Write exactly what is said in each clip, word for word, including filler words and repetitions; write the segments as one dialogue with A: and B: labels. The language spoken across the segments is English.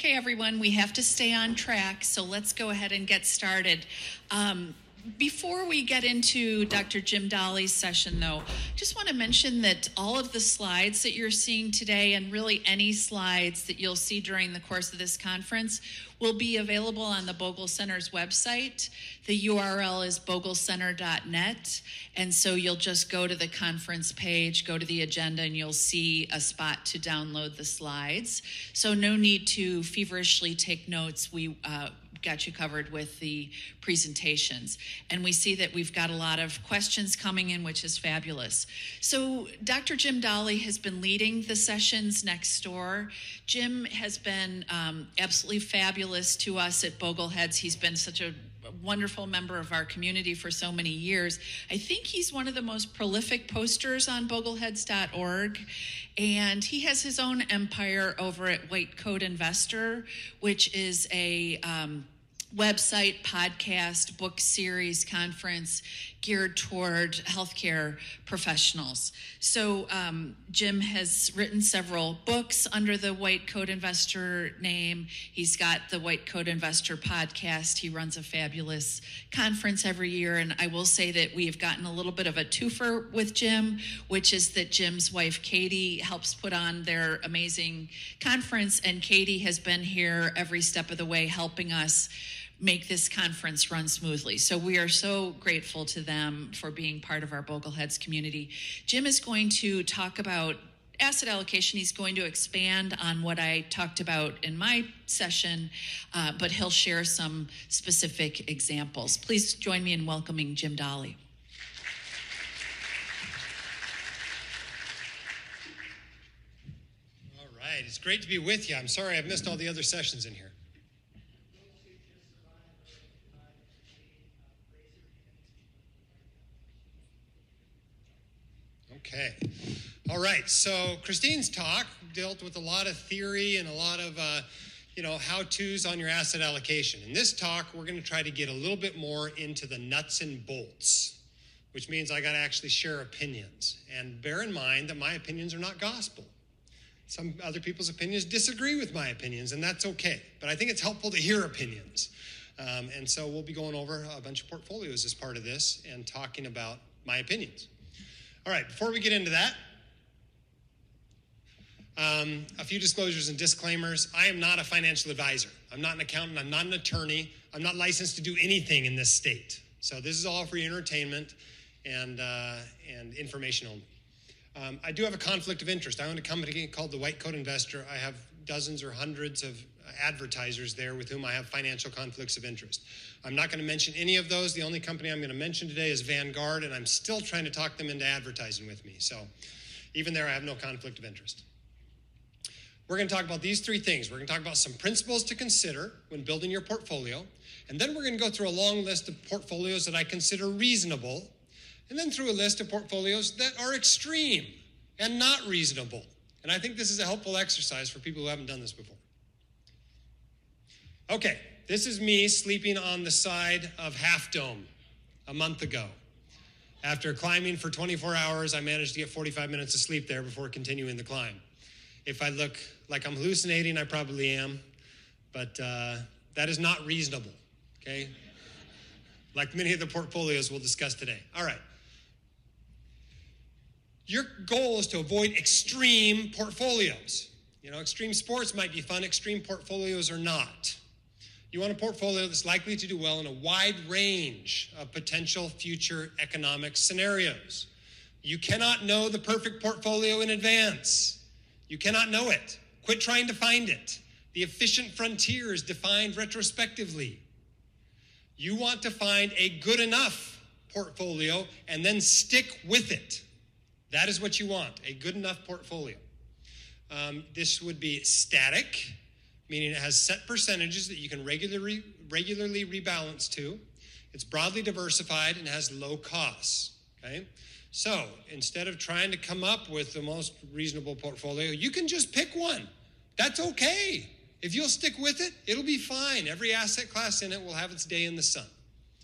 A: Okay, everyone, we have to stay on track, so let's go ahead and get started. Um, before we get into Doctor Jim Dahle session, though, just want to mention that all of the slides that you're seeing today, and really any slides that you'll see during the course of this conference, will be available on the Bogle Center's website. The U R L is bogle center dot net, and so you'll just go to the conference page, go to the agenda, and you'll see a spot to download the slides. So no need to feverishly take notes. We uh, got you covered with the presentations. And we see that we've got a lot of questions coming in, which is fabulous. So Doctor Jim Dahle has been leading the sessions next door. Jim has been um, absolutely fabulous to us at Bogleheads. He's been such a wonderful member of our community for so many years. I think he's one of the most prolific posters on bogleheads dot org, and he has his own empire over at White Coat Investor, which is a um, website, podcast, book series, conference geared toward healthcare professionals. So um, Jim has written several books under the White Coat Investor name. He's got the White Coat Investor podcast. He runs a fabulous conference every year. And I will say that we have gotten a little bit of a twofer with Jim, which is that Jim's wife, Katie, helps put on their amazing conference. And Katie has been here every step of the way helping us make this conference run smoothly. So we are so grateful to them for being part of our Bogleheads community. Jim is going to talk about asset allocation. He's going to expand on what I talked about in my session, uh, but he'll share some specific examples. Please join me in welcoming Jim Dahle.
B: All right, it's great to be with you. I'm sorry I've missed all the other sessions in here. Okay. All right. So Christine's talk dealt with a lot of theory and a lot of, uh, you know, how-tos on your asset allocation. In this talk, we're going to try to get a little bit more into the nuts and bolts, which means I got to actually share opinions. And bear in mind that my opinions are not gospel. Some other people's opinions disagree with my opinions, and that's okay. But I think it's helpful to hear opinions. Um, and so we'll be going over a bunch of portfolios as part of this and talking about my opinions. All right, before we get into that, um, a few disclosures and disclaimers. I am not a financial advisor. I'm not an accountant. I'm not an attorney. I'm not licensed to do anything in this state. So this is all for your entertainment and, uh, and information only. Um, I do have a conflict of interest. I own a company called the White Coat Investor. I have dozens or hundreds of advertisers there with whom I have financial conflicts of interest. I'm not going to mention any of those. The only company I'm going to mention today is Vanguard, and I'm still trying to talk them into advertising with me. So even there, I have no conflict of interest. We're going to talk about these three things. We're going to talk about some principles to consider when building your portfolio, and then we're going to go through a long list of portfolios that I consider reasonable, and then through a list of portfolios that are extreme and not reasonable. And I think this is a helpful exercise for people who haven't done this before. Okay, this is me sleeping on the side of Half Dome a month ago. After climbing for twenty-four hours, I managed to get forty-five minutes of sleep there before continuing the climb. If I look like I'm hallucinating, I probably am, but uh, that is not reasonable, okay? Like many of the portfolios we'll discuss today. All right. Your goal is to avoid extreme portfolios. You know, extreme sports might be fun, extreme portfolios are not. You want a portfolio that's likely to do well in a wide range of potential future economic scenarios. You cannot know the perfect portfolio in advance. You cannot know it. Quit trying to find it. The efficient frontier is defined retrospectively. You want to find a good enough portfolio and then stick with it. That is what you want, a good enough portfolio. Um, this would be static, meaning it has set percentages that you can regularly, regularly rebalance to. It's broadly diversified and has low costs, okay? So instead of trying to come up with the most reasonable portfolio, you can just pick one. That's okay. If you'll stick with it, it'll be fine. Every asset class in it will have its day in the sun.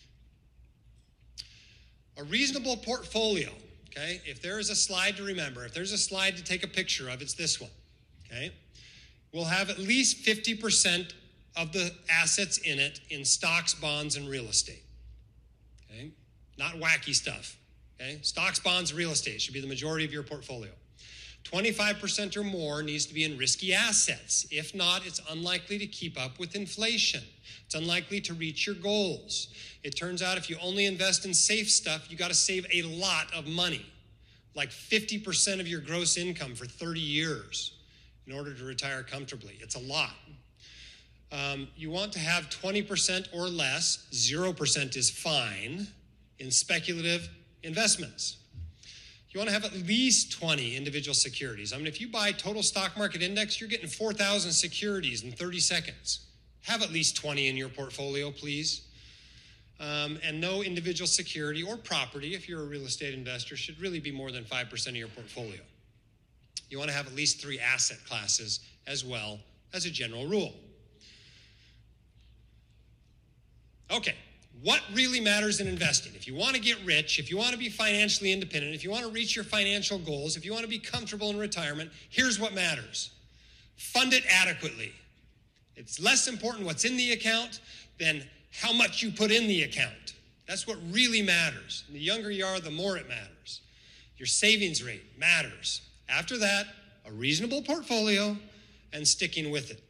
B: A reasonable portfolio, okay? If there is a slide to remember, if there's a slide to take a picture of, it's this one, okay? will have at least fifty percent of the assets in it in stocks, bonds, and real estate. Okay? Not wacky stuff. Okay? Stocks, bonds, real estate should be the majority of your portfolio. twenty-five percent or more needs to be in risky assets. If not, it's unlikely to keep up with inflation. It's unlikely to reach your goals. It turns out if you only invest in safe stuff, you got to save a lot of money, like fifty percent of your gross income for thirty years in order to retire comfortably. It's a lot. Um, you want to have twenty percent or less, zero percent is fine, in speculative investments. You want to have at least twenty individual securities. I mean, if you buy total stock market index, you're getting four thousand securities in thirty seconds. Have at least twenty in your portfolio, please. Um, and no individual security or property, if you're a real estate investor, should really be more than five percent of your portfolio. You want to have at least three asset classes as well as a general rule. Okay. What really matters in investing? If you want to get rich, if you want to be financially independent, if you want to reach your financial goals, if you want to be comfortable in retirement, here's what matters. Fund it adequately. It's less important what's in the account than how much you put in the account. That's what really matters. And the younger you are, the more it matters. Your savings rate matters. After that, a reasonable portfolio and sticking with it.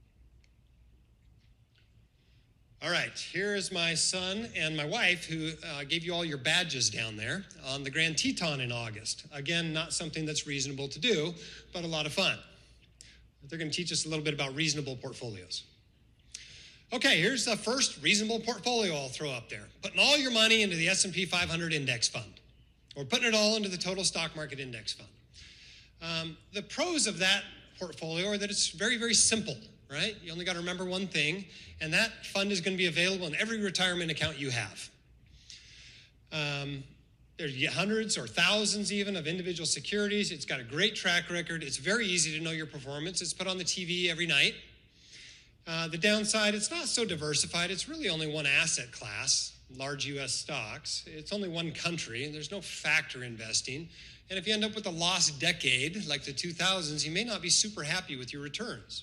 B: All right, here is my son and my wife who uh, gave you all your badges down there on the Grand Teton in August. Again, not something that's reasonable to do, but a lot of fun. They're going to teach us a little bit about reasonable portfolios. Okay, here's the first reasonable portfolio I'll throw up there. Putting all your money into the S and P five hundred index fund, or putting it all into the total stock market index fund. Um, the pros of that portfolio are that it's very, very simple. Right? You only got to remember one thing, and that fund is going to be available in every retirement account you have. Um, there's hundreds or thousands even of individual securities. It's got a great track record. It's very easy to know your performance. It's put on the T V every night. Uh, the downside, it's not so diversified. It's really only one asset class, large U S stocks. It's only one country. There's no factor investing. And if you end up with a lost decade, like the two thousands, you may not be super happy with your returns.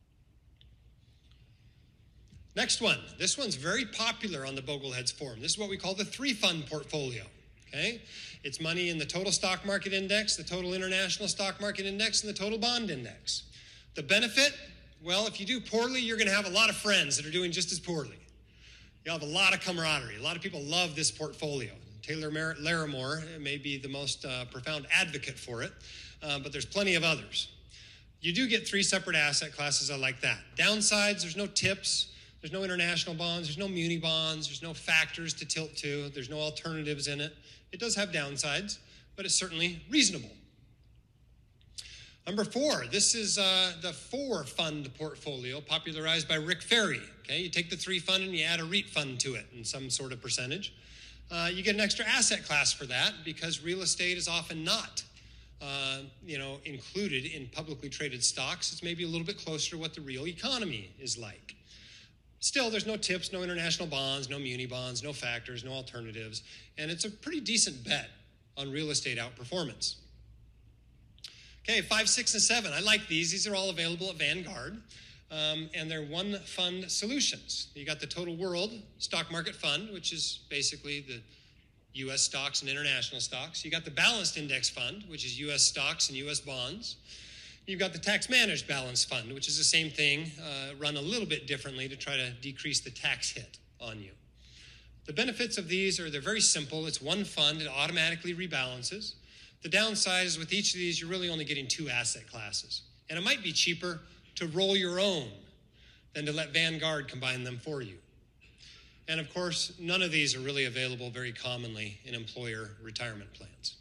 B: Next one. This one's very popular on the Bogleheads forum. This is what we call the three-fund portfolio. Okay? It's money in the total stock market index, the total international stock market index, and the total bond index. The benefit? Well, if you do poorly, you're going to have a lot of friends that are doing just as poorly. You'll have a lot of camaraderie. A lot of people love this portfolio. Taylor Larimore may be the most uh, profound advocate for it, uh, but there's plenty of others. You do get three separate asset classes. I like that. Downsides, there's no tips. There's no international bonds, there's no muni bonds, there's no factors to tilt to, there's no alternatives in it. It does have downsides, but it's certainly reasonable. Number four, this is uh, the four-fund portfolio popularized by Rick Ferri. Okay, you take the three-fund and you add a REIT fund to it in some sort of percentage. Uh, you get an extra asset class for that because real estate is often not uh, you know, included in publicly traded stocks. It's maybe a little bit closer to what the real economy is like. Still, there's no tips, no international bonds, no muni bonds, no factors, no alternatives, and it's a pretty decent bet on real estate outperformance. Okay, five, six, and seven. I like these. These are all available at Vanguard, um, and they're one-fund solutions. You got the Total World Stock Market Fund, which is basically the U S stocks and international stocks. You got the Balanced Index Fund, which is U S stocks and U S bonds. You've got the Tax Managed Balance Fund, which is the same thing, uh, run a little bit differently to try to decrease the tax hit on you. The benefits of these are they're very simple. It's one fund. It automatically rebalances. The downside is with each of these, you're really only getting two asset classes. And it might be cheaper to roll your own than to let Vanguard combine them for you. And of course, none of these are really available very commonly in employer retirement plans.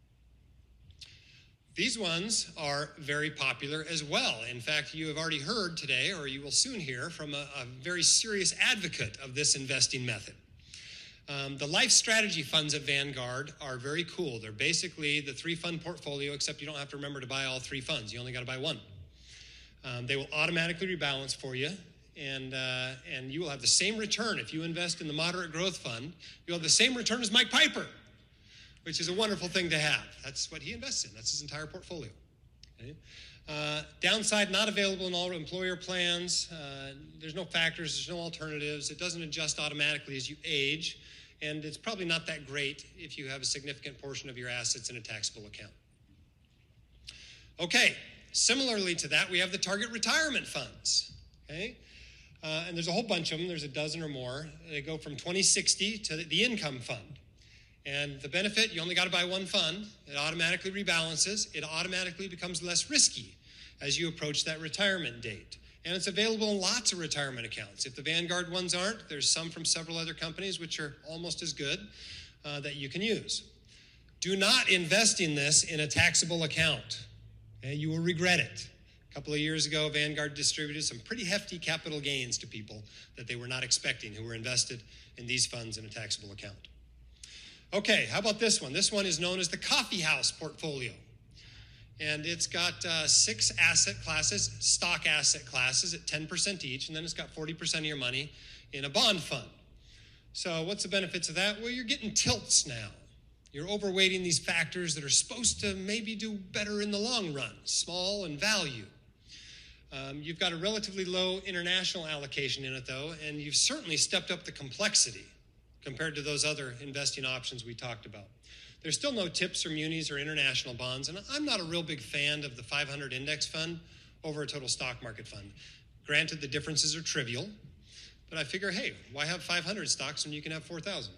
B: These ones are very popular as well. In fact, you have already heard today, or you will soon hear, from a, a very serious advocate of this investing method. Um, the life strategy funds at Vanguard are very cool. They're basically the three-fund portfolio, except you don't have to remember to buy all three funds. You only got to buy one. Um, they will automatically rebalance for you, and, uh, and you will have the same return. If you invest in the Moderate Growth Fund, you'll have the same return as Mike Piper, which is a wonderful thing to have. That's what he invests in. That's his entire portfolio. Okay? Uh, downside, not available in all employer plans. Uh, there's no factors, there's no alternatives. It doesn't adjust automatically as you age. And it's probably not that great if you have a significant portion of your assets in a taxable account. Okay, similarly to that, we have the target retirement funds. Okay, uh, and there's a whole bunch of them. There's a dozen or more. They go from twenty sixty to the income fund. And the benefit, you only got to buy one fund. It automatically rebalances. It automatically becomes less risky as you approach that retirement date. And it's available in lots of retirement accounts. If the Vanguard ones aren't, there's some from several other companies which are almost as good uh, that you can use. Do not invest in this in a taxable account. Okay? You will regret it. A couple of years ago, Vanguard distributed some pretty hefty capital gains to people that they were not expecting who were invested in these funds in a taxable account. Okay, how about this one? This one is known as the coffee house portfolio. And it's got uh, six asset classes, stock asset classes at ten percent each, and then it's got forty percent of your money in a bond fund. So what's the benefits of that? Well, you're getting tilts now. You're overweighting these factors that are supposed to maybe do better in the long run, small and value. Um, you've got a relatively low international allocation in it, though, and you've certainly stepped up the complexity compared to those other investing options we talked about. There's still no TIPS or munis or international bonds, and I'm not a real big fan of the five hundred index fund over a total stock market fund. Granted, the differences are trivial, but I figure, hey, why have five hundred stocks when you can have four thousand?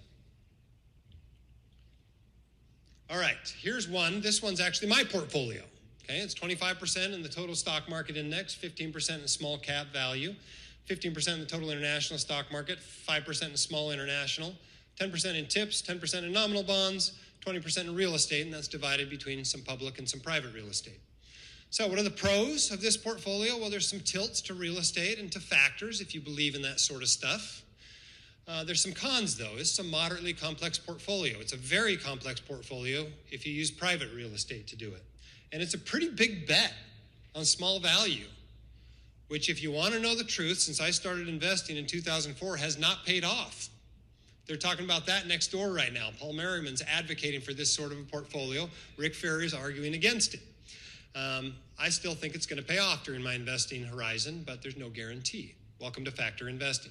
B: All right, here's one. This one's actually my portfolio. Okay, it's twenty-five percent in the total stock market index, fifteen percent in small cap value, fifteen percent in the total international stock market, five percent in small international, ten percent in TIPS, ten percent in nominal bonds, twenty percent in real estate, and that's divided between some public and some private real estate. So what are the pros of this portfolio? Well, there's some tilts to real estate and to factors if you believe in that sort of stuff. Uh, there's some cons, though. It's a moderately complex portfolio. It's a very complex portfolio if you use private real estate to do it. And it's a pretty big bet on small value, which, if you want to know the truth, since I started investing in two thousand four, has not paid off. They're talking about that next door right now. Paul Merriman's advocating for this sort of a portfolio. Rick Ferri is arguing against it. Um, I still think it's going to pay off during my investing horizon, but there's no guarantee. Welcome to factor investing.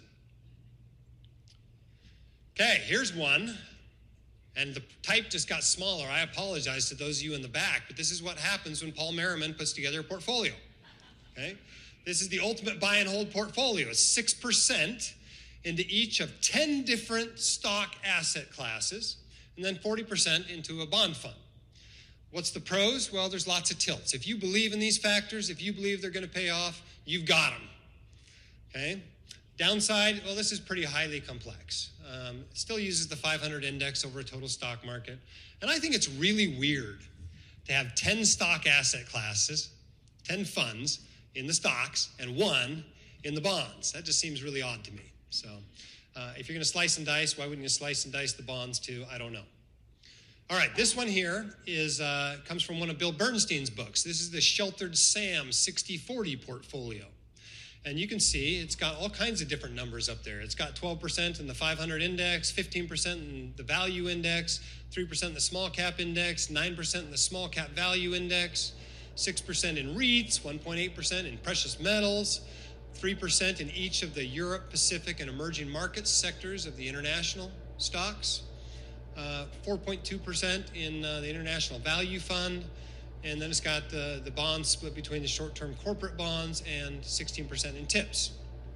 B: Okay, here's one. And the type just got smaller. I apologize to those of you in the back, but this is what happens when Paul Merriman puts together a portfolio. Okay? This is the ultimate buy and hold portfolio. It's six percent into each of ten different stock asset classes, and then forty percent into a bond fund. What's the pros? Well, there's lots of tilts. If you believe in these factors, if you believe they're going to pay off, you've got them. Okay? Downside, well, this is pretty highly complex. Um, it still uses the five hundred index over a total stock market. And I think it's really weird to have ten stock asset classes, ten funds in the stocks, and one in the bonds. That just seems really odd to me. So uh, if you're going to slice and dice, why wouldn't you slice and dice the bonds too? I don't know. All right, this one here is uh, comes from one of Bill Bernstein's books. This is the Sheltered Sam sixty forty portfolio. And you can see it's got all kinds of different numbers up there. It's got twelve percent in the five hundred index, fifteen percent in the value index, three percent in the small cap index, nine percent in the small cap value index, six percent in REITs, one point eight percent in precious metals, three percent in each of the Europe, Pacific, and emerging markets sectors of the international stocks, uh, four point two percent in uh, the International Value Fund, and then it's got the, the bonds split between the short-term corporate bonds and sixteen percent in TIPS.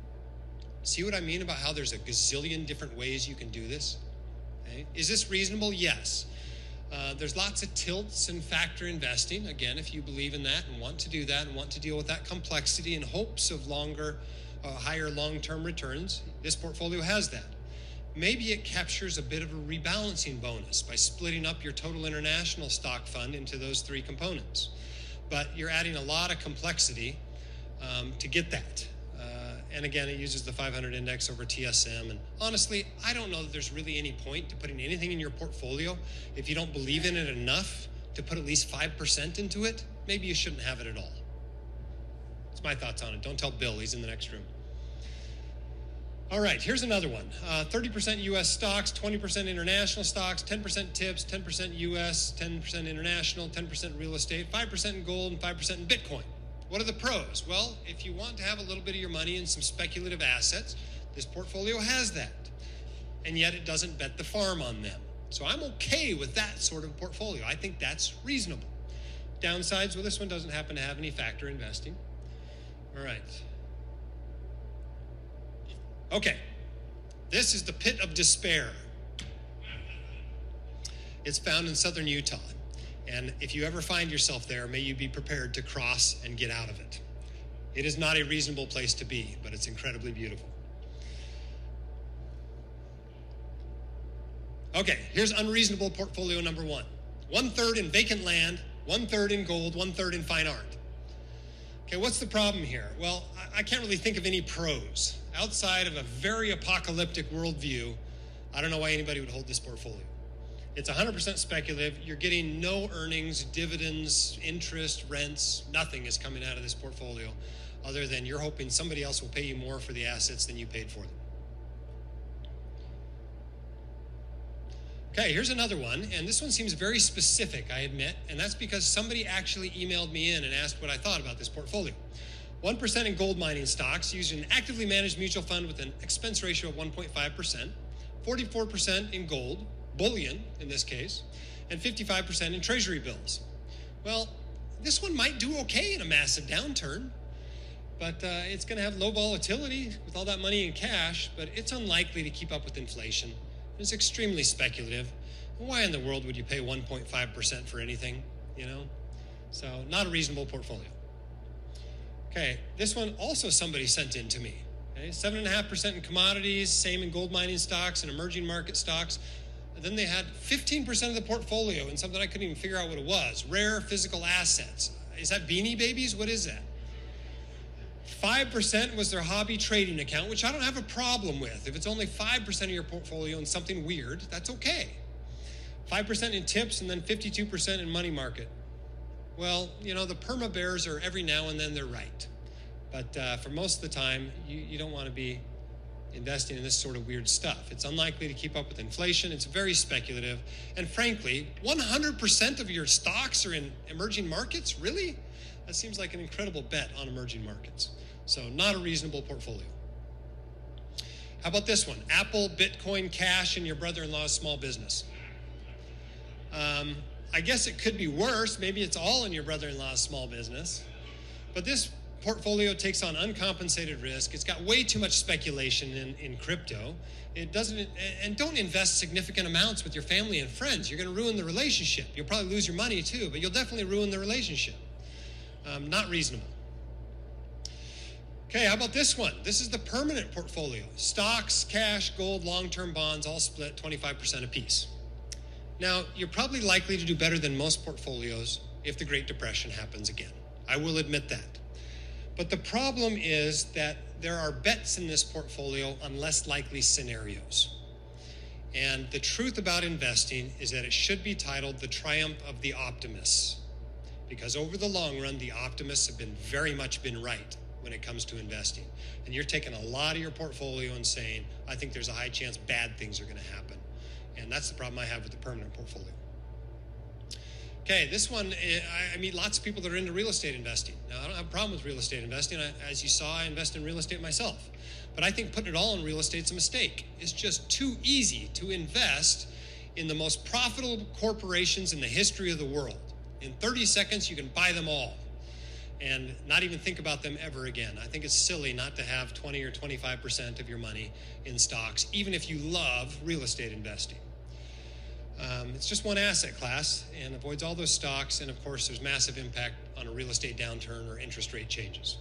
B: See what I mean about how there's a gazillion different ways you can do this? Okay. Is this reasonable? Yes. Uh, there's lots of tilts in factor investing. Again, if you believe in that and want to do that and want to deal with that complexity in hopes of longer, uh, higher long-term returns, this portfolio has that. Maybe it captures a bit of a rebalancing bonus by splitting up your total international stock fund into those three components. But you're adding a lot of complexity um, to get that. Uh, and again, it uses the five hundred index over T S M. And honestly, I don't know that there's really any point to putting anything in your portfolio if you don't believe in it enough to put at least five percent into it. Maybe you shouldn't have it at all. That's my thoughts on it. Don't tell Bill, he's in the next room. All right, here's another one. Uh, thirty percent U S stocks, twenty percent international stocks, ten percent TIPS, ten percent U S, ten percent international, ten percent real estate, five percent in gold, and five percent in Bitcoin. What are the pros? Well, if you want to have a little bit of your money in some speculative assets, this portfolio has that. And yet it doesn't bet the farm on them. So I'm okay with that sort of portfolio. I think that's reasonable. Downsides, well, this one doesn't happen to have any factor investing. All right. Okay. This is the pit of despair. It's found in southern Utah. And if you ever find yourself there, may you be prepared to cross and get out of it. It is not a reasonable place to be, but it's incredibly beautiful. Okay, here's unreasonable portfolio number one. One third in vacant land, one third in gold, one third in fine art. Okay, what's the problem here? Well, I can't really think of any pros. Outside of a very apocalyptic worldview, I don't know why anybody would hold this portfolio. It's one hundred percent speculative. You're getting no earnings, dividends, interest, rents. Nothing is coming out of this portfolio other than you're hoping somebody else will pay you more for the assets than you paid for them. Okay, here's another one, and this one seems very specific, I admit, and that's because somebody actually emailed me in and asked what I thought about this portfolio. one percent in gold mining stocks using an actively managed mutual fund with an expense ratio of one point five percent, forty-four percent in gold, bullion in this case, and fifty-five percent in treasury bills. Well, this one might do okay in a massive downturn, but uh, it's going to have low volatility with all that money in cash, but it's unlikely to keep up with inflation. It's extremely speculative. Why in the world would you pay one point five percent for anything, you know? So not a reasonable portfolio. Okay, this one also somebody sent in to me. Okay, seven point five percent in commodities, same in gold mining stocks and emerging market stocks. And then they had fifteen percent of the portfolio in something I couldn't even figure out what it was. Rare physical assets. Is that Beanie Babies? What is that? five percent was their hobby trading account, which I don't have a problem with. If it's only five percent of your portfolio and something weird, that's okay. five percent in tips and then fifty-two percent in money market. Well, you know, the perma bears are every now and then they're right. But uh, for most of the time, you, you don't want to be investing in this sort of weird stuff. It's unlikely to keep up with inflation. It's very speculative. And frankly, one hundred percent of your stocks are in emerging markets? Really? That seems like an incredible bet on emerging markets. So not a reasonable portfolio. How about this one? Apple, Bitcoin, cash, and your brother-in-law's small business. Um, I guess it could be worse. Maybe it's all in your brother-in-law's small business. But this portfolio takes on uncompensated risk. It's got way too much speculation in, in crypto. It doesn't, and don't invest significant amounts with your family and friends. You're going to ruin the relationship. You'll probably lose your money too, but you'll definitely ruin the relationship. Um, not reasonable. Okay, how about this one? This is the permanent portfolio. Stocks, cash, gold, long-term bonds, all split twenty-five percent apiece. Now, you're probably likely to do better than most portfolios if the Great Depression happens again. I will admit that. But the problem is that there are bets in this portfolio on less likely scenarios. And the truth about investing is that it should be titled The Triumph of the Optimists. Because over the long run, the optimists have been very much been right when it comes to investing. And you're taking a lot of your portfolio and saying, I think there's a high chance bad things are going to happen. And that's the problem I have with the permanent portfolio. Okay, this one, I meet lots of people that are into real estate investing. Now, I don't have a problem with real estate investing. I, as you saw, I invest in real estate myself. But I think putting it all in real estate is a mistake. It's just too easy to invest in the most profitable corporations in the history of the world. In thirty seconds, you can buy them all and not even think about them ever again. I think it's silly not to have twenty or twenty-five percent of your money in stocks, even if you love real estate investing. Um, it's just one asset class and avoids all those stocks. And of course, there's massive impact on a real estate downturn or interest rate changes.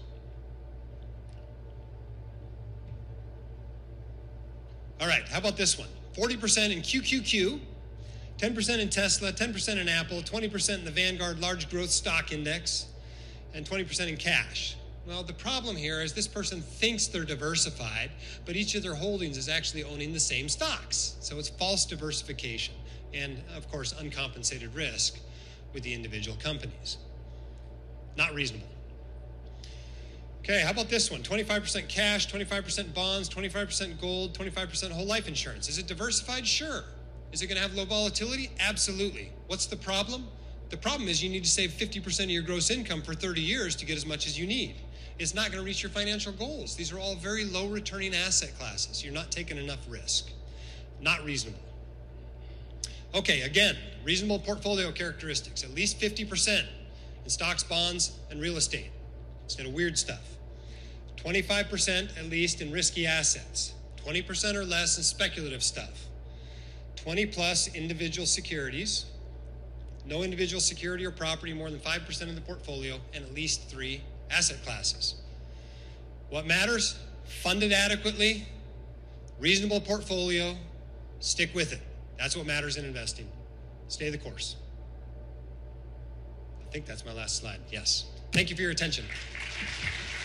B: All right, how about this one? forty percent in Q Q Q, ten percent in Tesla, ten percent in Apple, twenty percent in the Vanguard Large Growth Stock Index, and twenty percent in cash. Well, the problem here is this person thinks they're diversified, but each of their holdings is actually owning the same stocks. So it's false diversification and, of course, uncompensated risk with the individual companies. Not reasonable. Okay, how about this one? twenty-five percent cash, twenty-five percent bonds, twenty-five percent gold, twenty-five percent whole life insurance. Is it diversified? Sure. Is it going to have low volatility? Absolutely. What's the problem? The problem is you need to save fifty percent of your gross income for thirty years to get as much as you need. It's not going to reach your financial goals. These are all very low returning asset classes. You're not taking enough risk. Not reasonable. Okay, again, reasonable portfolio characteristics. At least fifty percent in stocks, bonds, and real estate instead of weird stuff. twenty-five percent at least in risky assets. twenty percent or less in speculative stuff. twenty plus individual securities. No individual security or property more than five percent of the portfolio, and at least three asset classes. What matters? Funded adequately, reasonable portfolio, stick with it. That's what matters in investing. Stay the course. I think that's my last slide. Yes. Thank you for your attention.